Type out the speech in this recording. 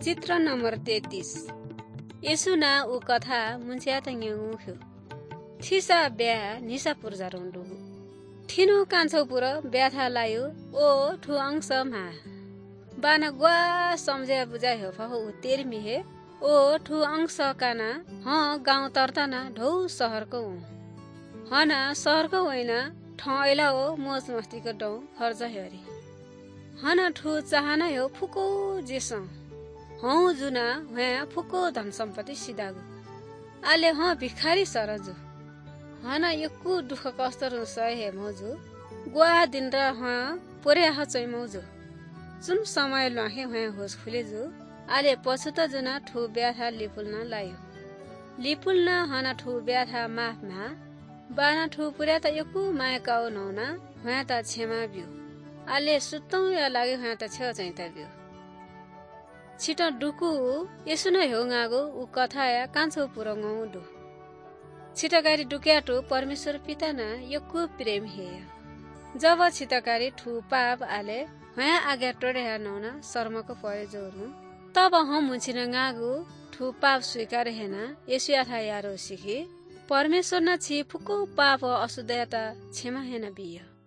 चित्र नंबर 33 यसुना उ कथा मुन्स्या तंग्यु थिसा ब्या निसा पुर्जा रोंडु थिनु कान्छौ पुर ब्याथा लायो ओ ठु अंश मा बाना ग्वा समझे बुझाइ हो फहो तेर मिहे ओ ठु अंश काना ह गाउँ तर्तना ढौ शहरको हना शहरको होइन ठैला हो मोज मस्तीको डौ खर्च हेरी हना ठु चाहना हो फुको जेस हौ जुना वहाँ फुको धन सम्पत्ति सिधागु आले ह भिखारी सरजु हना यक्कु दुख कष्ट सहे हे मौजु ग्वा दिन र ह पोरे ह चै मौजु जुन समय लहे वहाँ होस खुले जु आले पछि त जुना ठु ब्याथा लिपुल्न लायो लिपुल्न हना ठु ब्याथा माफमा बाना ठु पुर्या त यक्कु माया काउ नौना वहाँ त छेमा बिउ आले सुत्तौ या लागे वहाँ त छेउ चाहिँ त बिउ छिटो डुकु यसु नै हो गागो उ कथा या कान्छौ पुरंगौ दु छिटकारी डुक्याटो परमेश्वर पिता न यक्कु प्रेम हे जब छिटकारी ठु पाप आले वहाँ आज्ञा टोडे नौना शर्मको परे जोरु तब हम मुछिन गागु ठु पाप स्वीकार हेना यसु याथा यारो सिखी परमेश्वर न छि फुको पाप असुदयता क्षमा हेना बिय